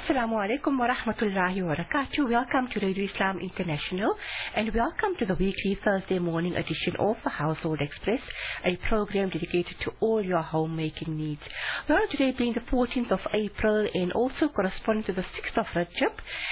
Assalamu alaikum wa rahmatullahi wa barakatuh. Welcome to Radio Islam International and welcome to the weekly Thursday morning edition of the Household Express, a program dedicated to all your homemaking needs. Well, today being the 14th of April and also corresponding to the 6th of Rajab,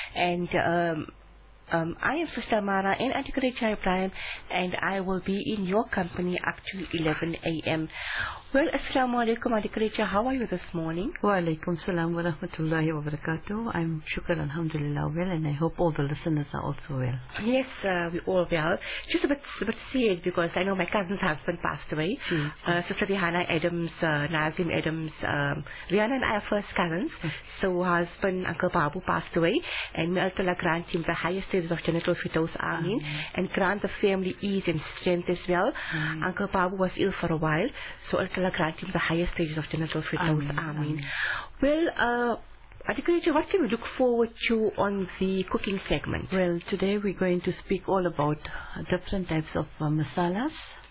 and I am Sister Mara and Auntie Khadija Ibrahim, and I will be in your company up to 11 a.m. Well, Assalamu alaikum, Auntie Khadija. How are you this morning? Wa alaikum salam wa rahmatullahi wa barakatuh. I'm shukr alhamdulillah well, and I hope all the listeners are also well. Yes, we all well. Just a bit sad because I know my cousin's husband passed away. Sister Rihanna Adams, Nazim Adams, Rihanna and I are first cousins. So her husband, Uncle Babu, passed away, and may Allah grant him the highest stages of Jannatul Firdaus, Ameen, and grant the family ease and strength as well. Uncle Babu was ill for a while, so Allah grant him the highest stages of Jannatul Firdaus, Ameen. Well, Auntie Khadija, what can we look forward to on the cooking segment? Well, today we're going to speak all about different types of masalas.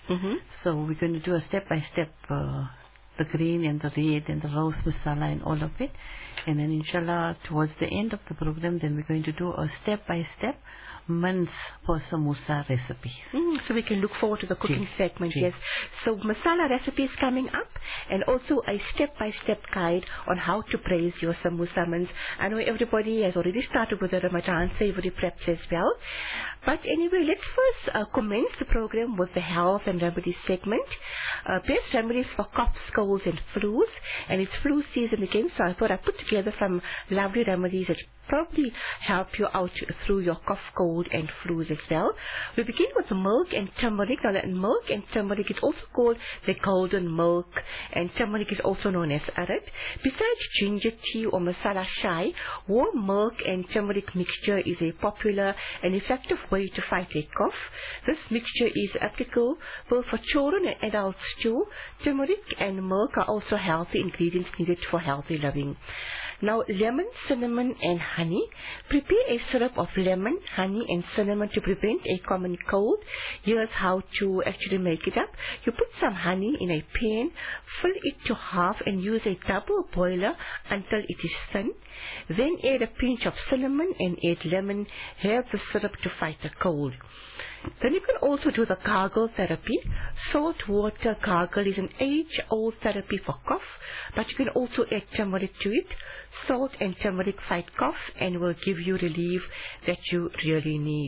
So we're going to do a step-by-step the green and the red and the rose masala and all of it. And then inshallah towards the end of the program then we're going to do a step-by-step mince for samosa recipe. So we can look forward to the cooking segment, yes. So masala recipes coming up, and also a step-by-step guide on how to braise your samosa mince. I know everybody has already started with the Ramadan savory preps as well. But anyway, let's first commence the program with the health and remedies segment. Best remedies for coughs, colds and flus. And it's flu season again, so I thought I'd put together some lovely remedies that probably help you out through your cough, cold and flus as well. We begin with milk and turmeric. Now that milk and turmeric is also called the golden milk, and turmeric is also known as arid. Besides ginger tea or masala chai, warm milk and turmeric mixture is a popular and effective way to fight a cough. This mixture is applicable both for children and adults too. Turmeric and milk are also healthy ingredients needed for healthy living. Now, lemon, cinnamon and honey. Prepare a syrup of lemon, honey and cinnamon to prevent a common cold. Here's how to actually make it up. You put some honey in a pan, fill it to half and use a double boiler until it is thin. Then add a pinch of cinnamon and add lemon. Have the syrup to fight the cold. Then you can also do the gargle therapy. Salt water gargle is an age-old therapy for cough, but you can also add turmeric to it. Salt and turmeric fight cough and will give you relief that you really need.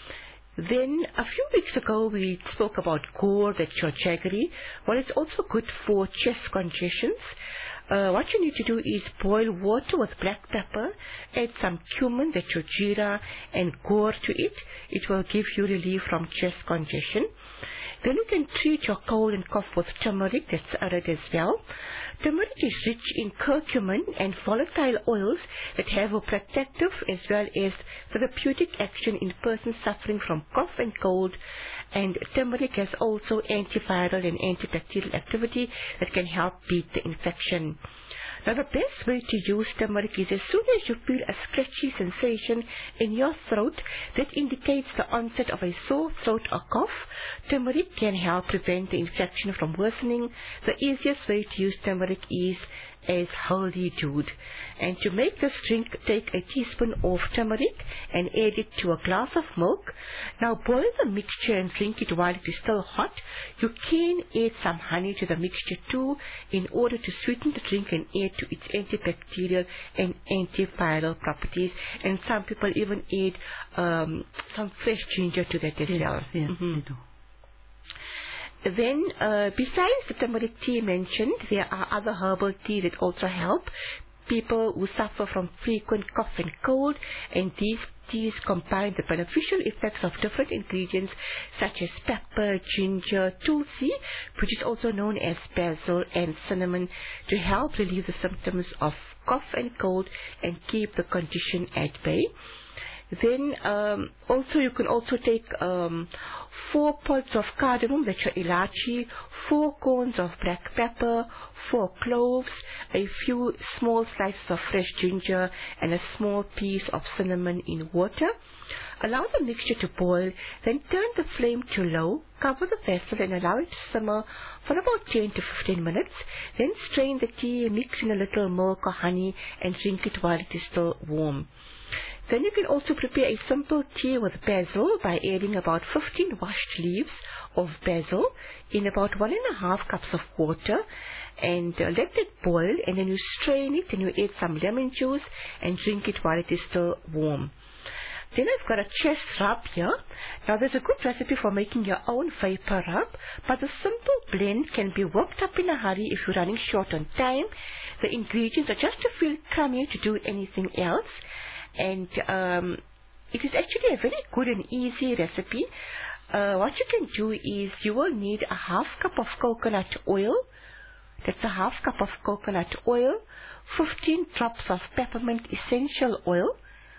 Then a few weeks ago we spoke about gourd, that's your jaggery. Well, it's also good for chest congestions. What you need to do is boil water with black pepper, add some cumin, that's your jeera, and gourd to it. It will give you relief from chest congestion. Then you can treat your cold and cough with turmeric, that's arid as well. Turmeric is rich in curcumin and volatile oils that have a protective as well as therapeutic action in persons suffering from cough and cold. And turmeric has also antiviral and antibacterial activity that can help beat the infection. Now, the best way to use turmeric is as soon as you feel a scratchy sensation in your throat that indicates the onset of a sore throat or cough. Turmeric can help prevent the infection from worsening. The easiest way to use turmeric is as haldi doodh. And to make this drink, take a teaspoon of turmeric and add it to a glass of milk. Now boil the mixture and drink it while it is still hot. You can add some honey to the mixture too in order to sweeten the drink and add to its antibacterial and antiviral properties. And some people even add some fresh ginger to that as well. Yes, they do. Then, besides the turmeric tea mentioned, there are other herbal tea that also help people who suffer from frequent cough and cold, and these teas combine the beneficial effects of different ingredients such as pepper, ginger, tulsi, which is also known as basil, and cinnamon to help relieve the symptoms of cough and cold and keep the condition at bay. Then also you can also take 4 pods of cardamom, that's your ilachi, 4 cones of black pepper, 4 cloves, a few small slices of fresh ginger, and a small piece of cinnamon in water. Allow the mixture to boil, then turn the flame to low, cover the vessel and allow it to simmer for about 10 to 15 minutes. Then strain the tea, mix in a little milk or honey and drink it while it is still warm. Then you can also prepare a simple tea with basil by adding about 15 washed leaves of basil in about 1.5 cups of water, and let it boil, and then you strain it and you add some lemon juice and drink it while it is still warm. Then I've got a chest rub here. Now there's a good recipe for making your own vapor rub, but the simple blend can be whipped up in a hurry if you're running short on time. The ingredients are just to feel crummy to do anything else. And it is actually a very good and easy recipe. What you can do is you will need a 1/2 cup of coconut oil. That's a 1/2 cup of coconut oil, 15 drops of peppermint essential oil,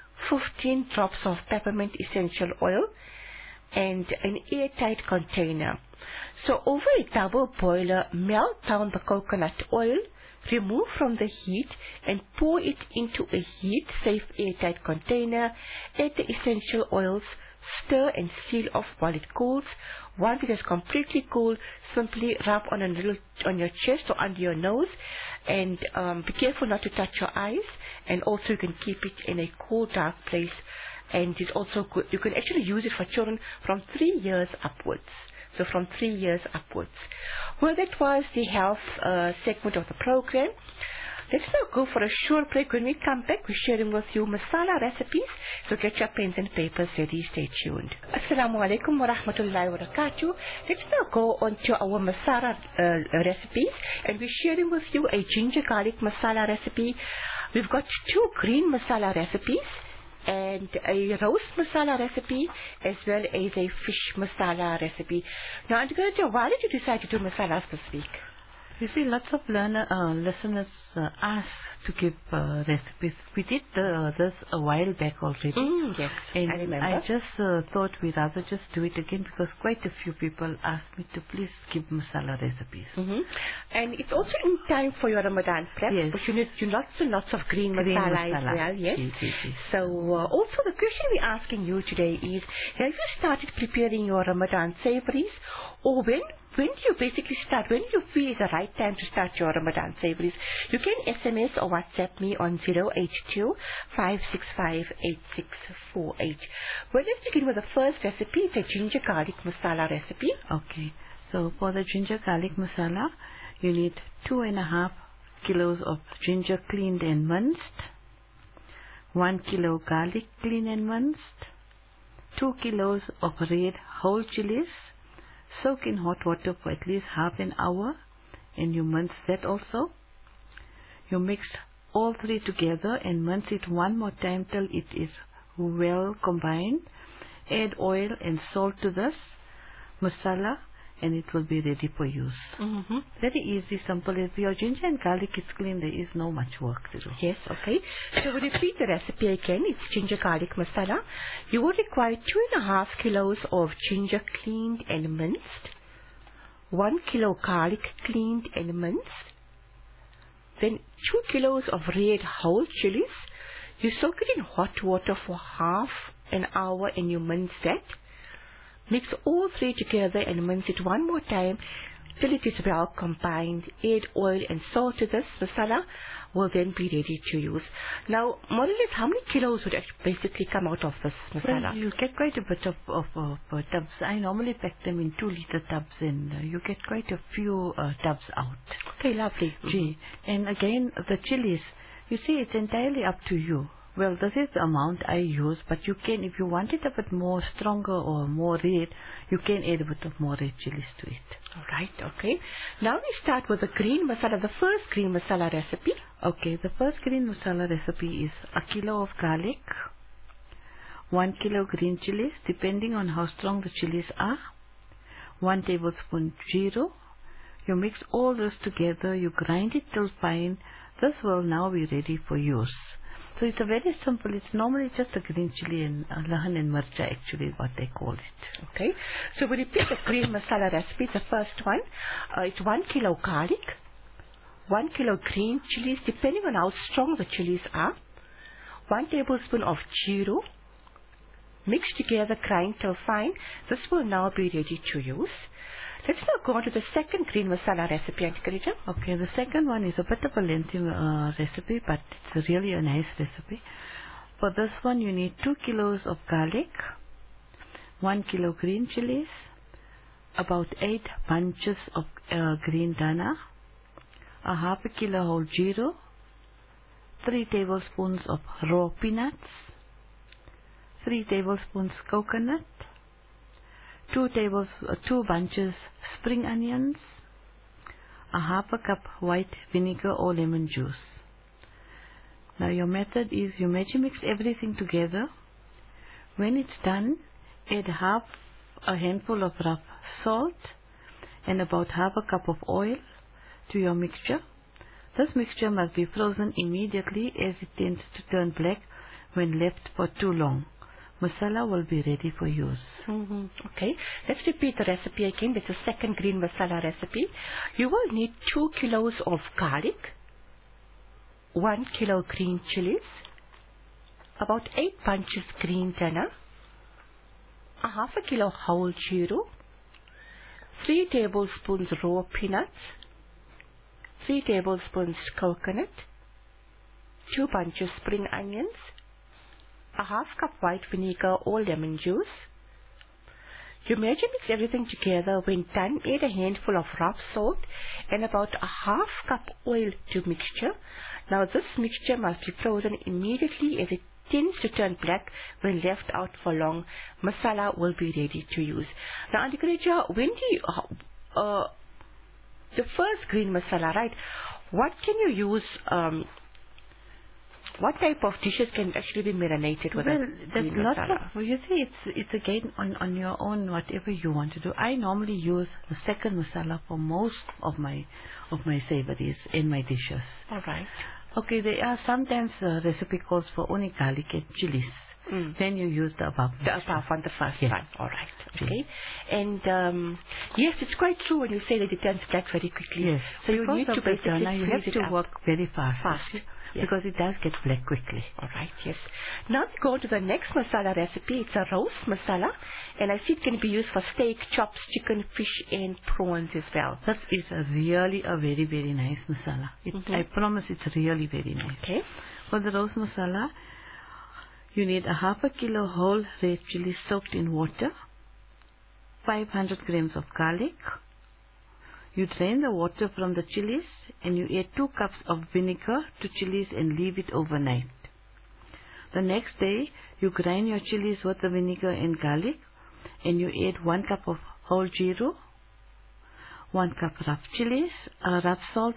15 drops of peppermint essential oil, and an airtight container. So over a double boiler, melt down the coconut oil, remove from the heat and pour it into a heat-safe airtight container. Add the essential oils, stir and seal off while it cools. Once it is completely cool, simply rub on a little on your chest or under your nose, and be careful not to touch your eyes. And also you can keep it in a cool, dark place. And it's also good. You can actually use it for children from 3 years upwards. So from 3 years upwards. Well, that was the health segment of the program. Let's now go for a short break. When we come back, we're sharing with you masala recipes. So get your pens and papers ready. Stay tuned. Assalamu alaikum wa rahmatullahi wa barakatuh. Let's now go on to our masala recipes. And we're sharing with you a ginger garlic masala recipe. We've got 2 green masala recipes and a roast masala recipe, as well as a fish masala recipe. Now, Auntie, why did you decide to do masalas this week? You see, lots of listeners ask to give recipes. We did this a while back already. Yes, and I remember. I just thought we'd rather just do it again because quite a few people asked me to please give masala recipes. And it's also in time for your Ramadan prep. Yes. Because you need lots and lots of green masala as well. Yes. Yes. So also the question we're asking you today is, have you started preparing your Ramadan savories, or when do you basically start? When do you feel is the right time to start your Ramadan savories? You can SMS or WhatsApp me on 082 565 8648. Well, let's begin with the first recipe. It's a ginger garlic masala recipe. Okay. So for the ginger garlic masala, you need 2.5 kilos of ginger cleaned and minced, 1 kilo garlic cleaned and minced, 2 kilos of red whole chilies. Soak in hot water for at least half an hour, and you mince that also. You mix all 3 together and mince it one more time till it is well combined. Add oil and salt to this masala, and it will be ready for use. Very easy, simple. If your ginger and garlic is clean, there is no much work to do. Yes, okay. So we'll repeat the recipe again. It's ginger garlic masala. You will require 2.5 kilos of ginger cleaned and minced, 1 kilo garlic cleaned and minced, then 2 kilos of red whole chilies. You soak it in hot water for half an hour and you mince that. Mix all 3 together and mince it one more time till it is well combined. Add oil and salt to this. Masala will then be ready to use. Now, more or less, how many kilos would basically come out of this masala? Well, you get quite a bit of tubs. I normally pack them in 2-liter tubs, and you get quite a few tubs out. Okay, lovely. And again, the chilies, you see, it's entirely up to you. Well, this is the amount I use, but you can, if you want it a bit more stronger or more red, you can add a bit of more red chilies to it. All right, okay. Now we start with the green masala, the first green masala recipe. Okay, the first green masala recipe is a kilo of garlic, 1 kilo green chilies, depending on how strong the chilies are, 1 tablespoon jeera. You mix all this together, you grind it till fine. This will now be ready for use. So it's a very simple. It's normally just a green chili and lahan and mircha, actually, what they call it. Okay. So we repeat the green masala recipe. The first one, it's 1 kilo garlic, 1 kilo green chilies, depending on how strong the chilies are, 1 tablespoon of jeeru, mix together, grind till fine. This will now be ready to use. Let's now go on to the second green masala recipe, Aunty Khadija. Okay, the second one is a bit of a lengthy recipe, but it's really a nice recipe. For this one, you need 2 kilos of garlic, 1 kilo green chilies, about 8 bunches of green dana, a half a kilo whole jeeru, 3 tablespoons of raw peanuts, 3 tablespoons coconut, 2 bunches spring onions, a half a cup white vinegar or lemon juice. Now your method is you mix everything together. When it's done, add half a handful of rough salt and about half a cup of oil to your mixture. This mixture must be frozen immediately as it tends to turn black when left for too long. Masala will be ready for use. Okay, let's repeat the recipe again. This is the second green masala recipe. You will need 2 kilos of garlic, 1 kilo green chilies, about 8 bunches green dana, a half a kilo whole jeeru, 3 tablespoons raw peanuts, 3 tablespoons coconut, 2 bunches spring onions, a half cup white vinegar or lemon juice. You measure mix everything together. When done, add a handful of rough salt and about a half cup oil to mixture. Now this mixture must be frozen immediately as it tends to turn black when left out for long. Masala will be ready to use. Now Aunty Khadija, when do you, the first green masala, right? What can you use? What type of dishes can actually be marinated with? Well, there's lots of, you see, it's again on your own, whatever you want to do. I normally use the second masala for most of my savories in my dishes. All right. Okay, there are sometimes recipe calls for only garlic and chilies. Then you use the above. The above one, the first yes. one. All right. Okay. And yes, it's quite true when you say that it turns black very quickly. Yes. So you need to basically you have to work very fast. Yes. Because it does get black quickly. All right, yes. Now we go to the next masala recipe. It's a roast masala, and I see it can be used for steak, chops, chicken, fish, and prawns as well. This is really a very, very nice masala. I promise it's really very nice. Okay. For the roast masala, you need a half a kilo whole red chili soaked in water, 500 grams of garlic. You drain the water from the chilies and you add 2 cups of vinegar to chilies and leave it overnight. The next day, you grind your chilies with the vinegar and garlic and you add 1 cup of whole jeeru, 1 cup rough salt,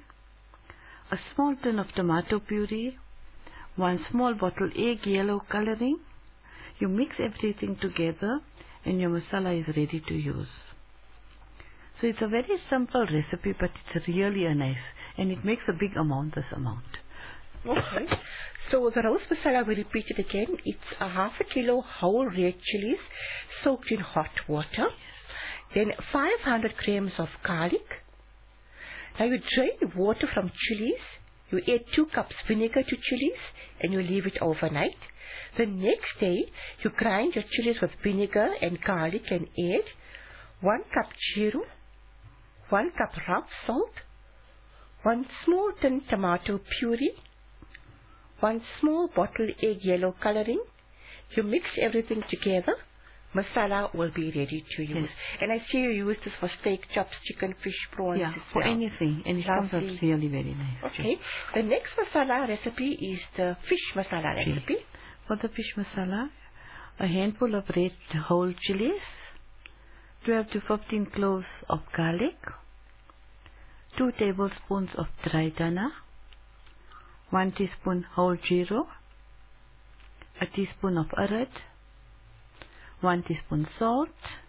a small tin of tomato puree, 1 small bottle egg yellow coloring. You mix everything together and your masala is ready to use. So it's a very simple recipe, but it's really a nice, and it makes a big amount, this amount. Okay. So the roast masala, we repeat it again. It's a half a kilo whole red chilies soaked in hot water. Then 500 grams of garlic. Now you drain water from chilies. You add 2 cups vinegar to chilies and you leave it overnight. The next day, you grind your chilies with vinegar and garlic and add 1 cup jeeru, 1 cup rough salt, 1 small tin tomato puree, 1 small bottle egg yellow coloring. You mix everything together. Masala will be ready to use. Yes. And I see you use this for steak, chops, chicken, fish, prawns. Yeah, for anything. And it comes out really very nice. Okay. The next masala recipe is the fish masala recipe. For the fish masala, a handful of red whole chilies, 12 to 15 cloves of garlic, 2 tablespoons of dry dana, 1 teaspoon whole jeeru, a teaspoon of urad, 1 teaspoon salt,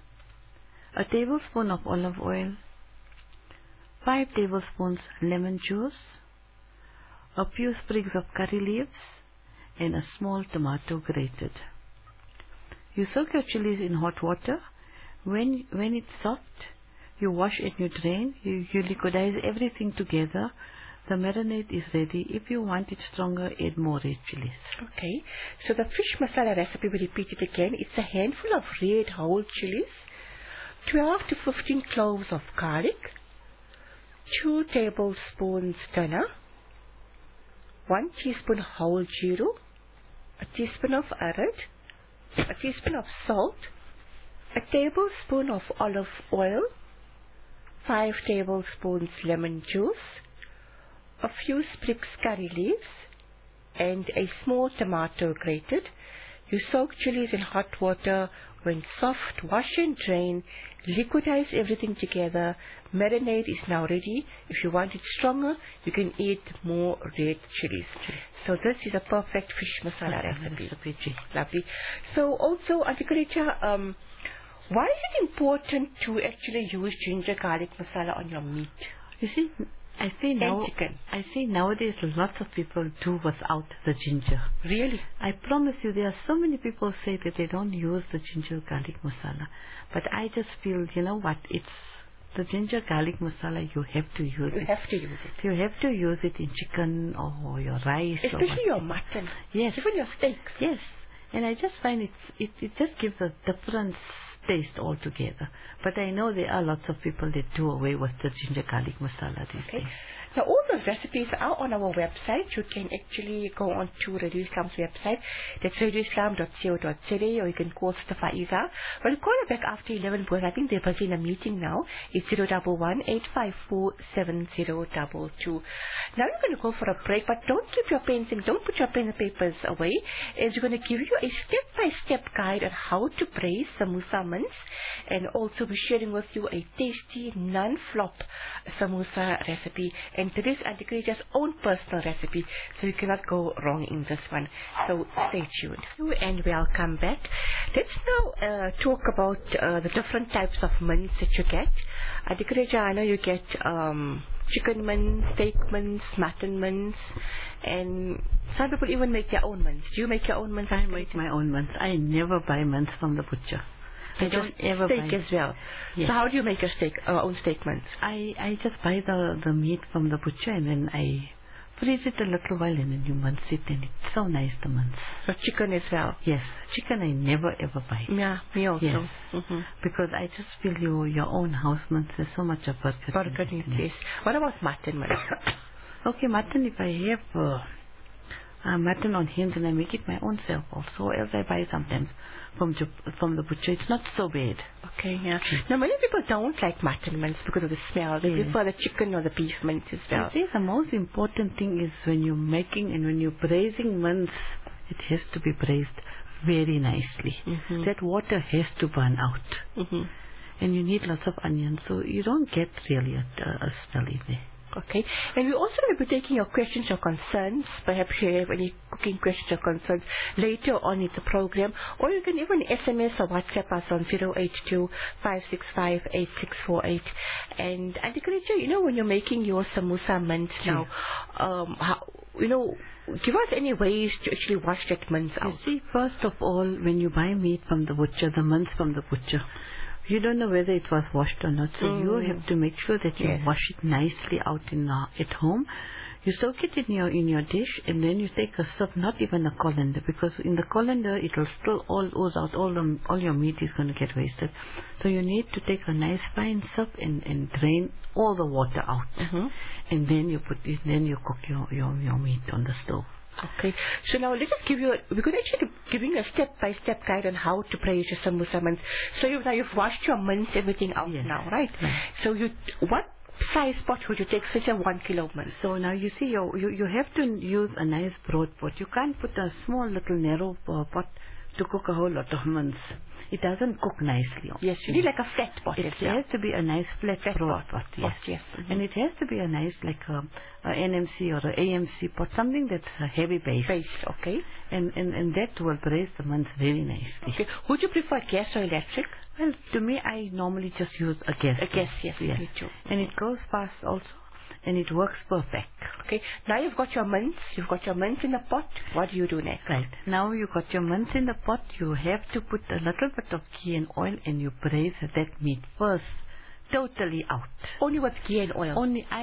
a tablespoon of olive oil, 5 tablespoons lemon juice, a few sprigs of curry leaves, and a small tomato grated. You soak your chilies in hot water. When it's soft, you wash and you drain. You liquidize everything together. The marinade is ready. If you want it stronger, add more red chilies. Okay. So the fish masala recipe, we repeat it again. It's a handful of red whole chilies, 12 to 15 cloves of garlic, 2 tablespoons dhania, 1 teaspoon whole jeera, a teaspoon of arad, a teaspoon of salt, a tablespoon of olive oil, 5 tablespoons lemon juice, a few sprigs curry leaves, and a small tomato grated. You soak chilies in hot water. When soft, wash and drain. Liquidize everything together. Marinade is now ready. If you want it stronger, you can add more red chilies. So this is a perfect fish masala recipe. Lovely. So also, Auntie Khareeja, why is it important to actually use ginger garlic masala on your meat? You see, I see nowadays lots of people do without the ginger. Really? I promise you, there are so many people say that they don't use the ginger garlic masala. But I just feel, you know what, it's the ginger garlic masala, you have to use it. You have to use it. You have to use it in chicken or your rice. Especially your mutton. Yes. Even your steaks. Yes. And I just find it just gives a different taste altogether. But I know there are lots of people that do away with the ginger garlic masala these days. Now all those recipes are on our website. You can actually go on to Radio Islam's website. That's radioislam.co.za, or you can call Sister Faiza. Well, call her back after 11 because I think they're busy in a meeting now. It's 011-854-7022. Now we're going to go for a break, but don't keep your pens and don't put your pen and papers away, as we're going to give you a step-by-step guide on how to braise samosa mince, and also be sharing with you a tasty non-flop samosa recipe. And this is Auntie Khareeja's own personal recipe, so you cannot go wrong in this one. So stay tuned. And welcome back. Let's now talk about the different types of mince that you get. Auntie Khareeja, I know you get chicken mince, steak mince, mutton mince, and some people even make their own mince. Do you make your own mince? I make my own mince. I never buy mince from the butcher. I don't ever buy steak as well. Yes. So how do you make your own steak mince? I just buy the meat from the butcher, and then I freeze it a little while, and then you mince it, and it's so nice, the mince. So chicken as well? Yes. Chicken I never ever buy. Yeah, me also. Yes. Because I just feel your own house mince, there's so much of burger in it. Yes. What about mutton mince? Okay, mutton, if I have mutton on hand, and I make it my own self also, else I buy sometimes from the butcher. It's not so bad. Okay, yeah. Now, many people don't like mutton mince because of the smell. They prefer the chicken or the beef mince as well. You see, the most important thing is when you're making and when you're braising mince, it has to be braised very nicely. That water has to burn out. And you need lots of onions, so you don't get really a smell in there. Okay, and we also will be taking your questions or concerns. Perhaps you have any cooking questions or concerns later on in the program, or you can even SMS or WhatsApp us on 082-565-8648. And Auntie Khareeja, you know, when you're making your samosa mince now, give us any ways to actually wash that mince out. You see, first of all, when you buy meat from the butcher, the mince from the butcher, you don't know whether it was washed or not, so you have to make sure that you wash it nicely out at home. You soak it in your dish, and then you take a sieve, not even a colander, because in the colander it will still all ooze out, all your meat is going to get wasted. So you need to take a nice fine sieve and drain all the water out, and then you cook your meat on the stove. Okay, so now let us we're going to actually giving you a step-by-step guide on how to braise your samosa mince. So you've washed your mince, everything out now, right? So what size pot would you take? Say 1 kilo mince. So now you see, you have to use a nice broad pot. You can't put a small little narrow pot to cook a whole lot of mince. It doesn't cook nicely. Yes, you need like a flat pot. It has to be a nice flat broad pot. Yes. And it has to be a nice, like a NMC or an AMC pot, something that's a heavy base. Okay. And that will braise the mince very nicely. Okay. Would you prefer gas or electric? Well, to me, I normally just use a gas. A gas, yes. Me too. And it goes fast also. and it works perfect. Okay, now you've got your mince in the pot. What do you do next? Right, now you got your mince in the pot. You have to put a little bit of ghee and oil, and you braise that meat first, totally out. Only with ghee and oil?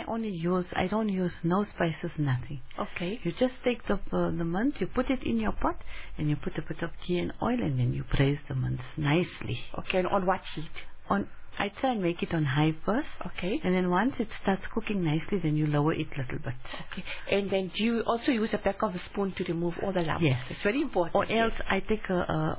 I don't use no spices, nothing. Okay. You just take the mince, you put it in your pot, and you put a bit of ghee and oil, and then you braise the mince nicely. Okay, and on what heat? I try and make it on high first. Okay. And then once it starts cooking nicely, then you lower it a little bit. Okay. And then do you also use a back of a spoon to remove all the lumps? Yes. It's very important. Or else I take what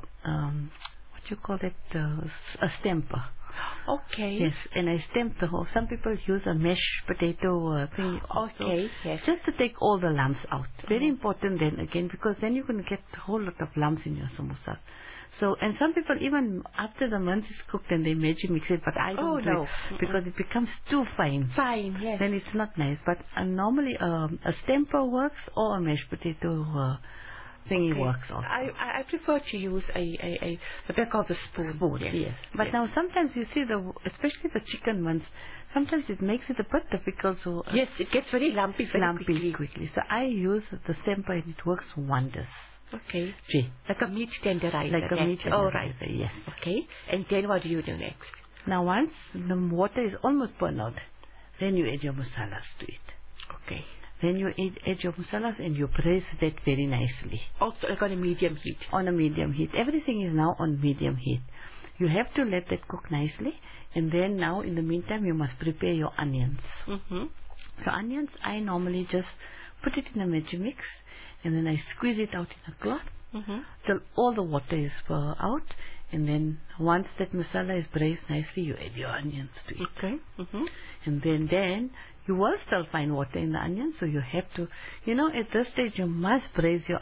you call it, a stamper. Okay. Yes, and I stamp the whole. Some people use a mashed potato thing also. Okay, yes. Just to take all the lumps out. Very important then again, because then you're going to get a whole lot of lumps in your samosas. So, and some people even after the mince is cooked and they Maggi mix it, but I don't do it because it becomes too fine. Fine, yes. Then it's not nice. But normally a stamper works or a mashed potato thingy works also. I prefer to use the back of the spoon. Yes. But now sometimes you see especially the chicken ones, sometimes it makes it a bit difficult. So yes, it gets very lumpy quickly. So I use the stamper and it works wonders. Okay. Gee. Like a meat tenderizer. Like a meat tenderizer, oh, right. Yes. Okay. And then what do you do next? Now once the water is almost burned out, then you add your masalas to it. Okay. Then you add your masalas and you braise that very nicely. Also like on a medium heat? On a medium heat. Everything is now on medium heat. You have to let that cook nicely, and then now in the meantime you must prepare your onions. Your onions, I normally just put it in a Maggi mix, and then I squeeze it out in a cloth till all the water is out, and then once that masala is braised nicely, you add your onions to it. Okay. And then you will still find water in the onion, so you have to, at this stage you must braise your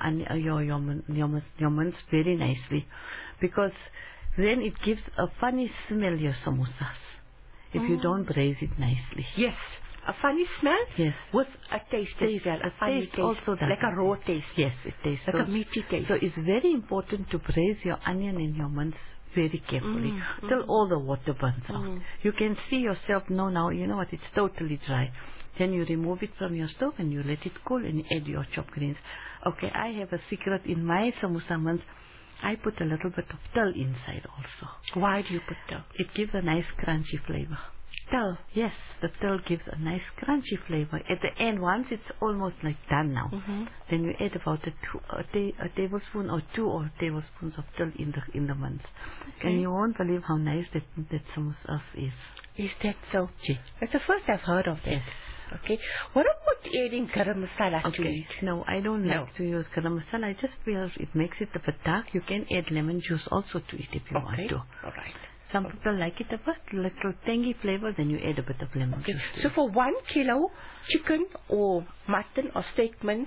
mince very nicely, because then it gives a funny smell, your samosas, if you don't braise it nicely. Yes. A funny smell? Yes. With a taste as well. A funny taste. Also like a raw taste. Yes, it tastes. Like a meaty taste. So it's very important to braise your onion and your mince very carefully till all the water burns out. You can see yourself now, you know what, it's totally dry. Then you remove it from your stove and you let it cool and add your chopped greens. Okay, I have a secret in my samosa mince. I put a little bit of tel inside also. Why do you put tel? It gives a nice crunchy flavor. Tel? Yes, the tel gives a nice crunchy flavor. At the end, once it's almost like done now, then you add about a tablespoon or 2 tablespoons of tel in the mince. Okay. And you won't believe how nice that samosas is. Is that so? That's the first I've heard of that. Yes. Okay. What about adding garam masala to it? No, I don't like to use garam masala. I just feel it makes it a bit dark. You can add lemon juice also to it if you want to. All right. Some people like it a bit, little tangy flavor, then you add a bit of lemon juice. So for 1 kilo chicken or mutton or steak mince,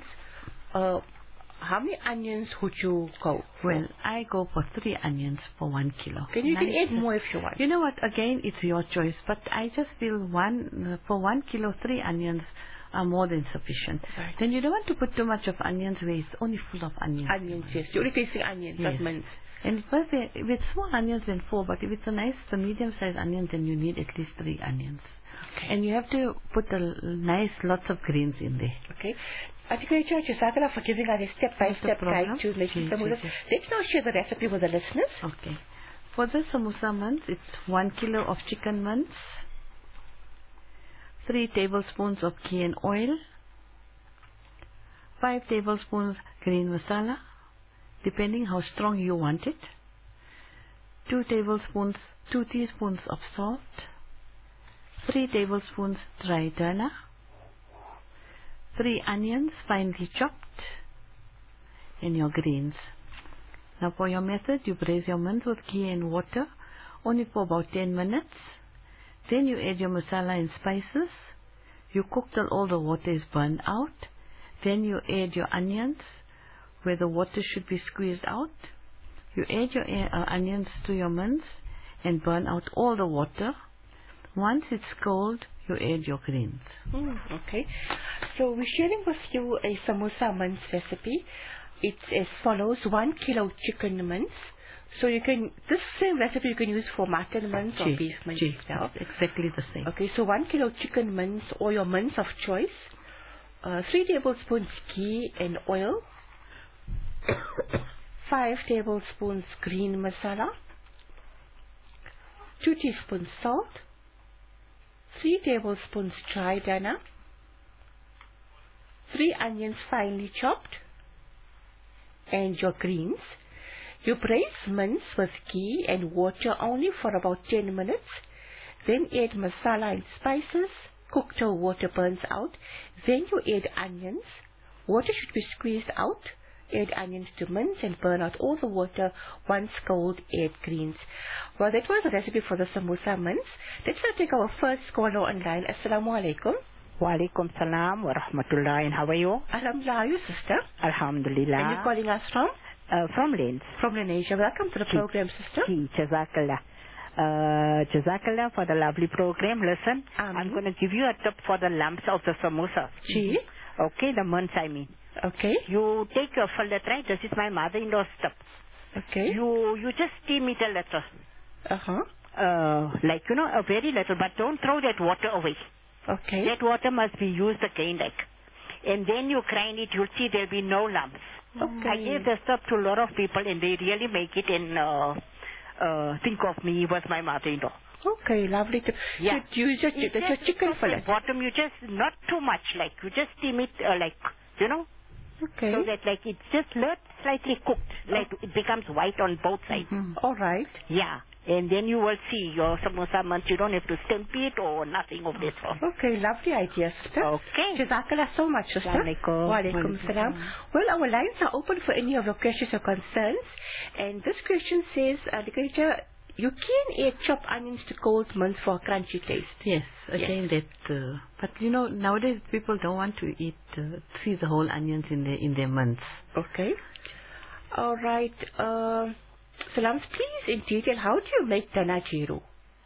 how many onions would you go for? Well, I go for 3 onions for 1 kilo. Okay, you can add more if you want. You know what, again, it's your choice, but I just feel for 1 kilo, 3 onions are more than sufficient. Right. Then you don't want to put too much of onions where it's only full of onions. Onions, yes. You're only tasting onions, not mince. And if it's small onions, then 4, but if it's a medium-sized onion, then you need at least 3 onions. Okay. And you have to put lots of greens in there. Okay. Auntie Jazakala for giving us a step-by-step guide to making samosas. Let's now share the recipe with the listeners. Okay. For the samosa mince, it's 1 kilo of chicken mince, 3 tablespoons of ghee and oil, 5 tablespoons green masala, depending how strong you want it, 2 teaspoons of salt, 3 tablespoons dry dhana, 3 onions finely chopped, and your greens. Now for your method, you braise your mince with ghee and water only for about 10 minutes. Then you add your masala and spices. You cook till all the water is burned out. Then you add your onions where the water should be squeezed out. You add your onions to your mince and burn out all the water. Once it's cold, you add your greens. Okay. So we're sharing with you a samosa mince recipe. It's as follows: 1 kilo chicken mince, So you can, this same recipe you can use for mutton mince or beef mince as well. Exactly the same. Okay, so 1 kilo chicken mince or your mince of choice, 3 tablespoons ghee and oil, 5 tablespoons green masala, 2 teaspoons salt, 3 tablespoons dry dana, 3 onions finely chopped, and your greens. You braise mince with ghee and water only for about 10 minutes. Then add masala and spices. Cook till water burns out. Then you add onions. Water should be squeezed out. Add onions to mince and burn out all the water. Once cold, add greens. Well, that was a recipe for the samosa mince. Let's now take our first caller online. Assalamu alaikum. Wa alaikum salam wa rahmatullah. And how are you? Alhamdulillah, how are you, sister? Alhamdulillah. And you're calling us from? From Lens. From Lenasia. Welcome to the program, sister. Jazakallah. Jazakallah for the lovely program. Listen, I'm going to give you a tip for the lumps of the samosa. Gee. Okay, the mince I mean. Okay. You take your fillet, right? This is my mother-in-law's tip. Okay. You just steam it a little. Like, a very little, but don't throw that water away. Okay. That water must be used again, like. And then you grind it, you'll see there'll be no lumps. Okay. I gave this up to a lot of people and they really make it and think of me was my mother-in-law. Okay, lovely. Yeah. You use your chicken fillet. Bottom, you just, not too much, like, you just steam it, Okay. so that, like, it's just slightly cooked, like, it becomes white on both sides. All right. Yeah. And then you will see your samosa mince. You don't have to stamp it or nothing of this sort. Okay, lovely idea, sister. Okay. Jazakallah so much, sister. Wa alaikum salam. Well, our lines are open for any of your questions or concerns. And this question says, you can add chopped onions to cold mince for a crunchy taste. Yes, again that. But nowadays people don't want to eat, see the whole onions in their mince. Okay. All right. Salams, please in detail, how do you make dana jeeru?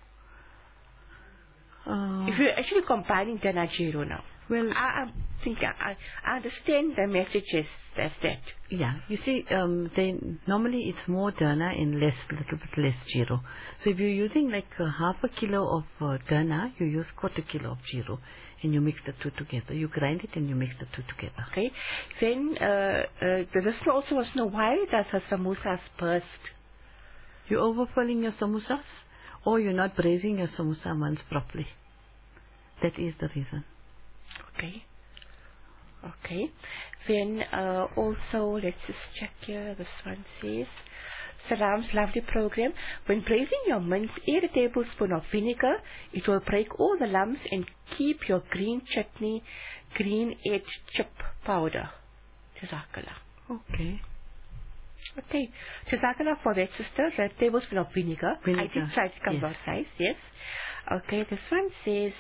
If you're actually combining dana jeeru now. Well, I think I understand the messages as that. Yeah, you see, normally it's more dana and little bit less jeeru. So if you're using like half a kilo of dana, you use quarter kilo of jeeru, and you mix the two together. You grind it and you mix the two together. Okay. Then the listener also wants to know, why does her samosas burst? You're overfilling your samosas, or you're not braising your samosa mince properly. That is the reason. Okay. Okay. Then also, let's just check here. This one says, Salam's lovely program. When braising your mince, add a tablespoon of vinegar. It will break all the lumps and keep your green chutney, green edge chip powder. Jazakallah. Okay. Okay. Jazakallah for that, sister. A tablespoon of vinegar. I did try to come outside, yes. Okay, this one says,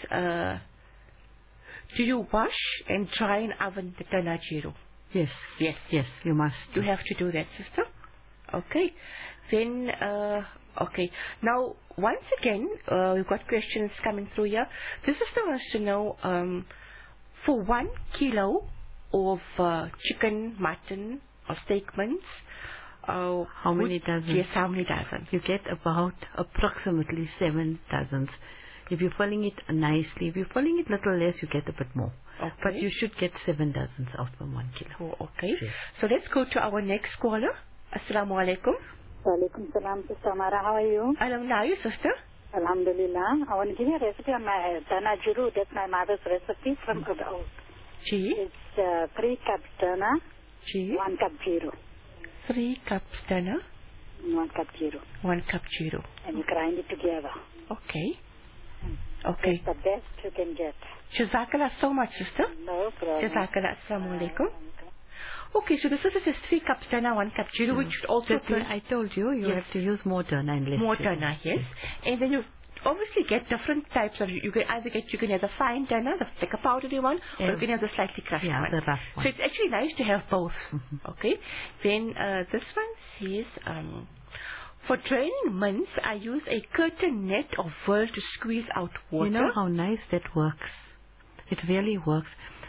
do you wash and dry in oven the dana jeeru? Yes. Yes. Yes, you must. You have to do that, sister. Okay. Then, okay. Now, once again, we've got questions coming through here. The sister wants to know, for 1 kilo of chicken, mutton, or steak mince, how many dozens? Yes, how many dozens? You get about approximately 7 dozens. If you're filling it nicely, if you're filling it a little less, you get a bit more. Okay. But you should get 7 dozens out from 1 kilo. Oh, okay. Yes. So let's go to our next caller. Assalamu alaikum. Wa alaikum salam, Sister Mara. How are you? Alhamdulillah, how are you, sister? Alhamdulillah. I want to give you a recipe on my dana jeeru. That's my mother's recipe from Udao. Gee. It's 3 cups dana, 1 cup jeeru. 3 cups dana, 1 cup jeeru. 1 cup jeeru. And you grind it together. Okay. Okay. That's the best you can get. Jazakallah so much, sister. No problem. Jazakallah. Assalamu alaikum. Okay, so the sister says 3 cups dana, 1 cup jeeru, which should also be... I told you, you have to use more dana and less. More dana, yes. And then you obviously get different types of, you can either get, you can have the fine dana, like a powdery one, or you can have the slightly crushed one. The rough one. So it's actually nice to have both. Okay. Then this one says, for draining mince, I use a curtain net of whirl to squeeze out water. You know how nice that works? It really works.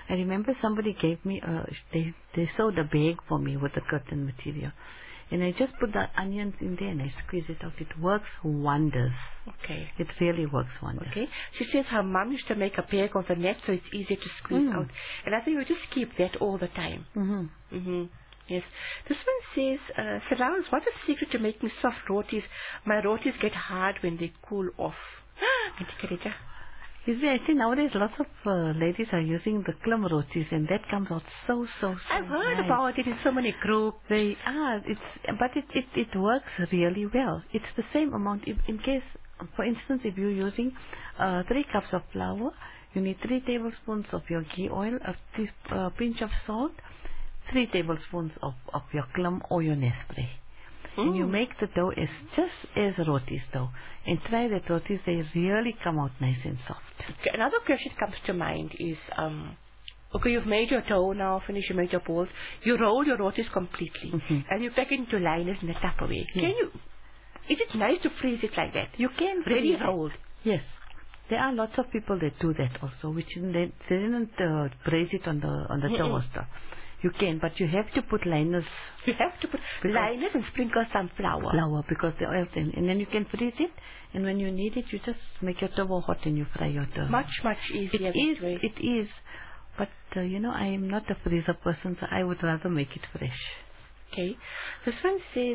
I remember somebody gave me they sewed a bag for me with the curtain material. And I just put the onions in there and I squeeze it out. It works wonders. Okay. It really works wonders. Okay. She says her mom used to make a bag of the net so it's easier to squeeze out. And I think you just keep that all the time. Yes. This one says, Sarawaz, what is the secret to making soft rotis? My rotis get hard when they cool off. Auntie Khadija. You see, I think nowadays lots of ladies are using the klum rotis, and that comes out so I've heard nice. about it in so many groups. They are. But it works really well. It's the same amount. In case, for instance, if you're using 3 cups of flour, you need 3 tablespoons of your ghee oil, a pinch of salt, 3 tablespoons of your klum or your Nespresso. And you make the dough just as rotis dough. And try the rotis, they really come out nice and soft. Okay, another question comes to mind is, okay, you've made your dough now, finished, you made your balls. You roll your rotis completely. And you pack it into liners in a Tupperware. Is it nice to freeze it like that? You can. Ready rolled. Yes. There are lots of people that do that also, which they didn't braise it on the toaster. You can, but you have to put liners. You have to put liners and sprinkle some flour. Flour, because the oil's in. And then you can freeze it, and when you need it, you just make your dough hot and you fry your dough. Much easier. It is. But, I am not a freezer person, so I would rather make it fresh. Okay. This one says,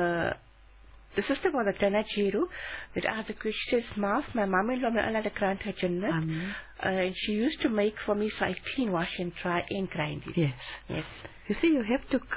the sister was a Tana Jiru that asked a question. Says, my mom-in-law, may Allah grant her Jannah. And she used to make for me, so I clean, wash and dry and grind it. Yes. You see, you have to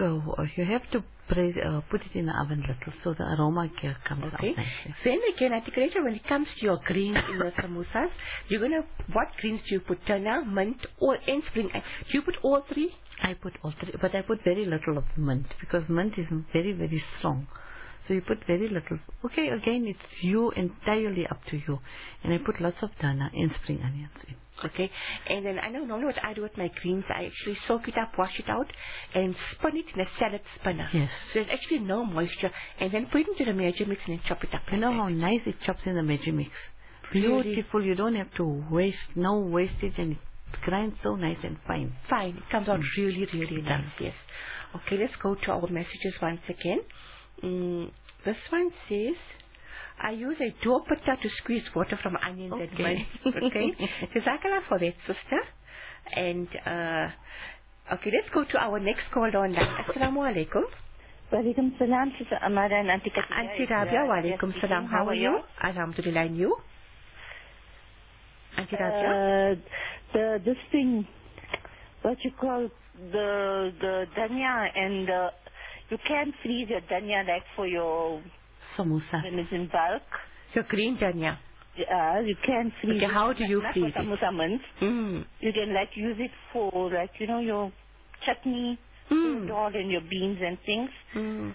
put it in the oven little so the aroma comes out nicely. Then again, I think later when it comes to your greens in the samosas, what greens do you put? Tana, mint, and spring onion? Do you put all 3? I put all 3, but I put very little of the mint because mint is very, very strong. So you put very little. Okay, again, it's entirely up to you. And I put lots of tana and spring onions in. Okay, and then I know normally what I do with my greens, I actually soak it up, wash it out, and spin it in a salad spinner. Yes. So there's actually no moisture, and then put it into the Magimix and then chop it up. You know how nice it chops in the Magimix? Beautiful. You don't have to waste, no wastage, and it grinds so nice and fine. Fine. It comes out really, really nice. Yes. Okay, let's go to our messages once again. This one says, I use a duopata to squeeze water from onions and mint. Okay. Jazakallah for that, sister. And, okay, let's go to our next caller on line. Assalamu alaikum. Walaikum salam, Sister Amara and Auntie Khadija. Auntie Rabia, walaikum salam. How are you? Alhamdulillah, and you? Auntie Rabia? This thing, what you call the dhania and you can freeze your dhania like for your samosa. When it's in bulk. Your green dhania. You can freeze. Okay, how do you freeze it? Samosa mince. You can use it for your chutney, dal and your beans and things.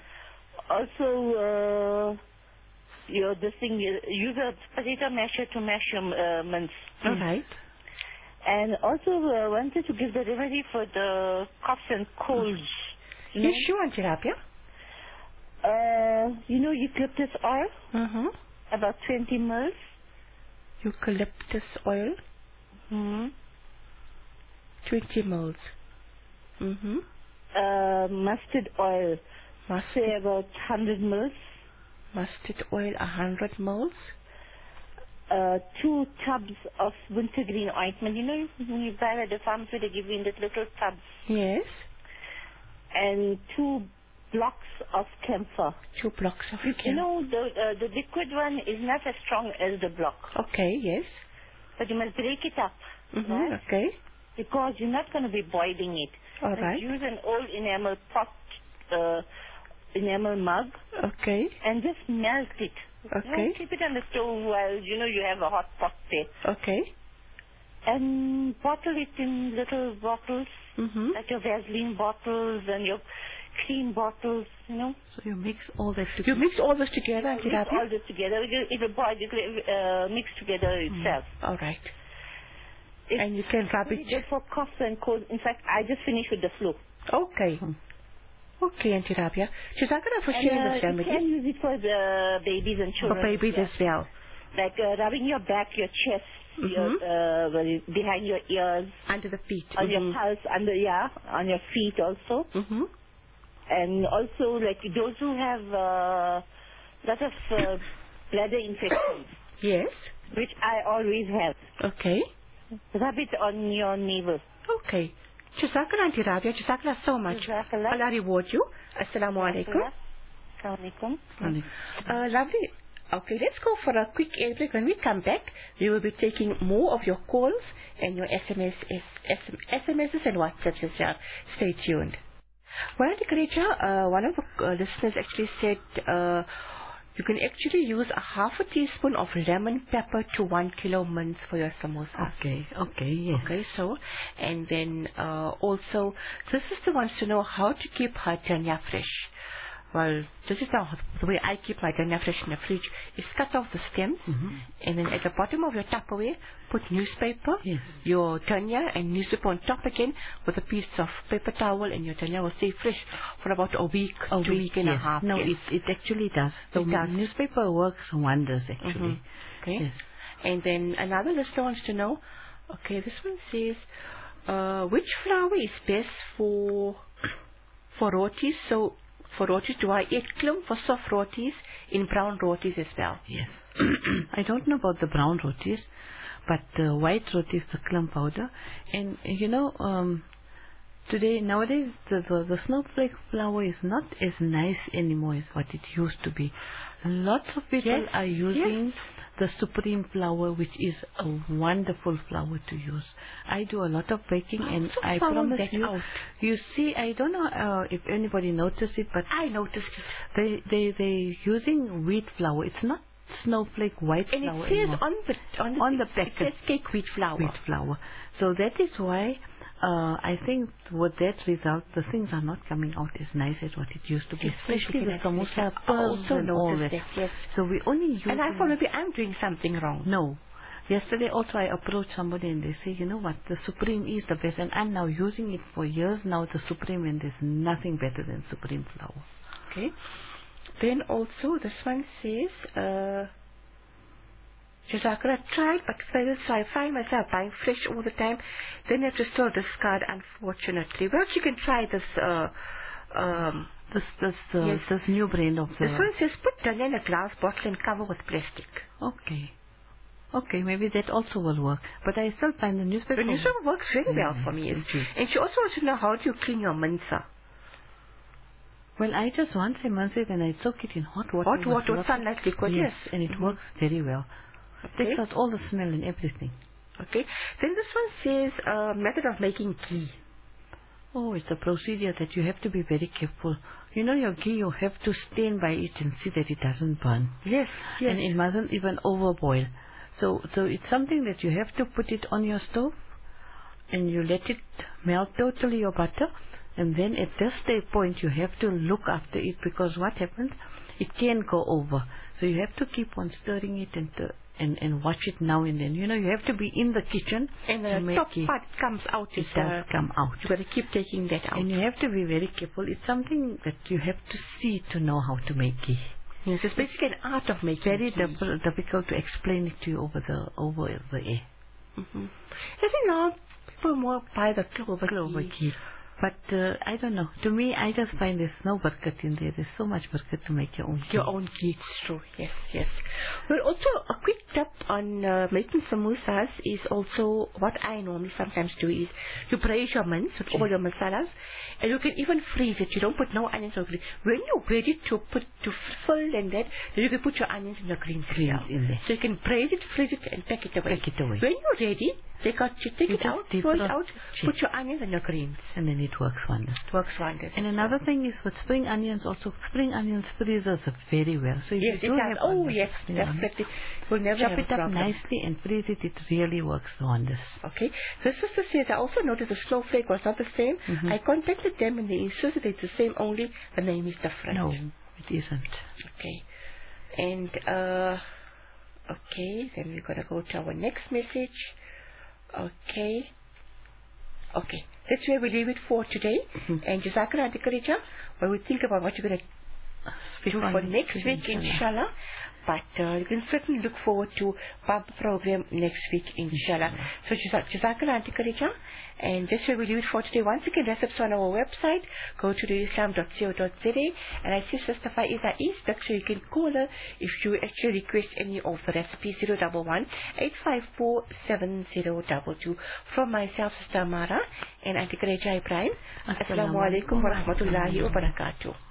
Also, use a potato masher to mash your mince. All right. And also wanted to give the remedy for the coughs and colds. You sure, Auntie Rabia? Eucalyptus oil. About 20 ml. Eucalyptus oil. 20 ml. Mustard oil. Say about 100 ml. Mustard oil, 100 ml. 2 tubs of wintergreen ointment. When you buy at the pharmacy, they give you in the little tubs. Yes. And 2 blocks of camphor. 2 blocks of camphor. The liquid one is not as strong as the block. Okay, yes. But you must break it up. Right? Okay. Because you're not going to be boiling it. All right. Use an old enamel pot, enamel mug. Okay. And just melt it. Okay. Keep it on the stove while you have a hot pot there. Okay. And bottle it in little bottles, like your Vaseline bottles and your cream bottles, So you mix all that together. You mix all this together, Auntie Rabia? Mix all this together. It will boil, it will mix together itself. All right. And you can rub it. Good for coughs and colds. In fact, I just finished with the flu. Okay. Okay, Auntie Rabia. Jazakallah for sharing this remedy. You can use it for the babies and children. For babies as well. Like rubbing your back, your chest, behind your ears, under the feet, on your pulse, on your feet also. And also, like those who have lot of bladder infections. Yes. Which I always have. Okay. Rub it on your navel. Okay. Jazakallah, Auntie Rabia. Jazakallah so much. Jazakallah. Allah reward you. Assalamu alaikum. Assalamu alaikum. Lovely. Okay, let's go for a quick air break. When we come back, we will be taking more of your calls and your SMSs and WhatsApps as well. Stay tuned. Well, Auntie one of the listeners actually said you can actually use a half a teaspoon of lemon pepper to 1 kilo mince for your samosas. Okay, yes. Okay, so, and then also, this is the ones to know how to keep her dhania fresh. Well, this is the way I keep my dhania fresh in the fridge. Is cut off the stems, and then at the bottom of your Tupperware, put newspaper, your dhania, and newspaper on top again with a piece of paper towel, and your dhania will stay fresh for about a week to a week and a half. No, it actually does. The newspaper works wonders, actually. Okay. Yes. And then another listener wants to know, okay, this one says, which flour is best for rotis? So, for rotis, do I add klum for soft rotis in brown rotis as well? Yes. I don't know about the brown rotis, but the white rotis, the klum powder. And nowadays, the snowflake flour is not as nice anymore as what it used to be. Lots of people are using the Supreme flour, which is a wonderful flour to use. I do a lot of baking, and I promise you see, I don't know if anybody noticed it, but I noticed it. They're using wheat flour. It's not snowflake white and flour. And it says anymore. on the packet, it says cake wheat flour. Wheat flour. So that is why I think with that result, the things are not coming out as nice as what it used to be, especially the samosa pearls and all that. Yes. So we only use. And I thought maybe I'm doing something wrong. No. Yesterday also I approached somebody and they say, you know what, the Supreme is the best, and I'm now using it for years now, the Supreme, and there's nothing better than Supreme flour. Okay. Then also this one says, Jazakallah, tried but failed, so I find myself buying fresh all the time. Then I have to still discard, unfortunately. Well, you can try this. This new brand of the. This one says put dhania in a glass bottle and cover with plastic. Okay, maybe that also will work. But I still find the newspaper. The newspaper works really well for me. And she also wants to know, how do you clean your mincer? Well, I just once a month and I soak it in hot water. Hot water with sunlight liquid, yes. And it works very well. Okay. Takes out all the smell and everything. Okay. Then this one says method of making ghee. Oh, it's a procedure that you have to be very careful. You know, your ghee, you have to stand by it and see that it doesn't burn. Yes. And it mustn't even overboil. So it's something that you have to put it on your stove and you let it melt totally, your butter. And then at this point, you have to look after it, because what happens, it can go over. So you have to keep on stirring it and watch it now and then. You know, you have to be in the kitchen. And the top part comes out. It does come out. You've got to keep taking that out. And you have to be very careful. It's something that you have to see to know how to make ghee. Yes, it's basically an art of making very difficult to explain it to you over the air. I think now people more buy the clover ghee. But I don't know. To me, I just find there's no barakat in there. There's so much barakat to make your own ghee. Your own ghee, it's true. Yes. Well, also a quick tip on making samosas is also what I normally sometimes do is you braise your mince with all your masalas, and you can even freeze it. You don't put no onions or greens. When you're ready to fill and that, then you can put your onions and your greens in there. So you can braise it, freeze it, and pack it away. When you're ready, take it out, throw it out, put your onions and your greens. And then it works wonders. And another thing is with spring onions also. Spring onions freezes very well. So yes, it does. Yes, definitely. You'll never chop it up nicely and freeze it. It really works wonders. Okay. This sister says, I also noticed the snowflake was not the same. I contacted them and they insisted it's the same, only the name is different. No, it isn't. Okay. And, okay, then we're going to go to our next message. Okay, that's where we leave it for today. And Jazakallah, Auntie Khadija, while we think about what you're going to for next week, inshallah. But you can certainly look forward to Pub program next week, inshallah. So, Jazakallah, Auntie Khadija. And this way we leave it for today. Once again, recipes on our website. Go to islam.co.za. And I see Sister Faiza is back, so you can call her if you actually request any of the recipes. 011-854-7022. From myself, Sister Amara, and Auntie Khadija Ibrahim. Assalamu alaikum wa rahmatullahi wa barakatuh.